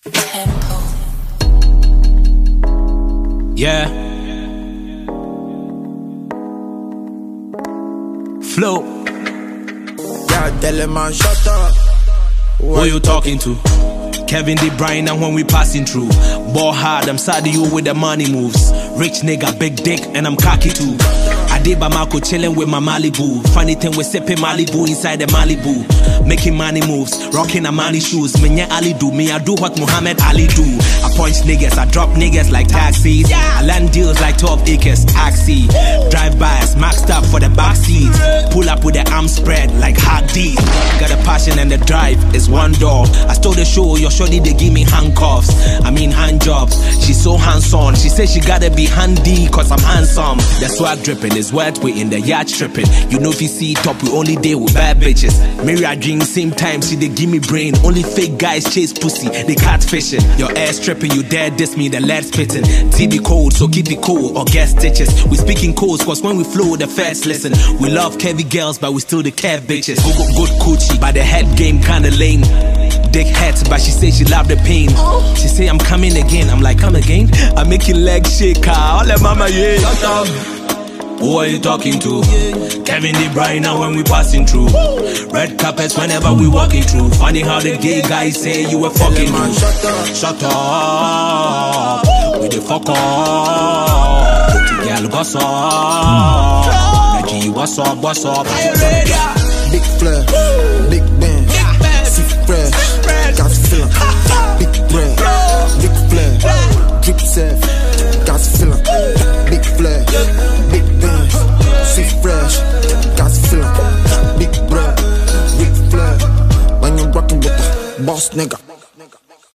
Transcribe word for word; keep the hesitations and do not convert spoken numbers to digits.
Tempo. Yeah. Flow. Yeah, tell him man, shut up. Who you talking to? Kevin De Bruyne, and when we passing through. Ball hard, I'm sad you with the money moves. Rich nigga, big dick, and I'm cocky too. I did Bamako chilling with my Malibu. Funny thing, we sipping Malibu inside the Malibu. Making money moves, rocking a money shoes. Menya Ali do, me I do what Muhammad Ali do. I punch niggas, I drop niggas like taxis. I land deals like twelve acres, taxi. Drive bys, maxed up for the back seat. Pull up with the arm spread like hard D. Got a passion and the drive is one door. I stole the show, your shorty they give me handcuffs. I mean hand jobs, she's so hands-on. She says she gotta be handy cause I'm handsome. The swag dripping is wet, we in the yacht stripping. You know if you see top, we only deal with bad bitches. Mary I drink same time, she they give me brain. Only fake guys chase pussy, they catfishing. Your ass stripping, you dare diss me, the lead spitting. T B cold, so keep it cool or get stitches. We speaking codes cause when we flow, the feds listen. We love curvy girls, but we still the curve bitches. Go go good coochie, but the head game kinda lame. Dick hats, but she say she love the pain. She say I'm coming again, I'm like come again. I make your legs shake, all that mama yeah. Shut up. Who are you talking to? Kevin De Bruyne now when we passing through. Red carpets whenever we walking through. Funny how the gay guys say you were fucking man, shut up. Shut up. We the fuck up. Pretty girl goss up. G what's up, what's up? Big flair, big band, see fresh, got feeling. Big bread, big flair, drip safe, got feeling. Big flair, big band, see fresh, got feeling. Big bread, big flair, when you rockin' with the boss nigga.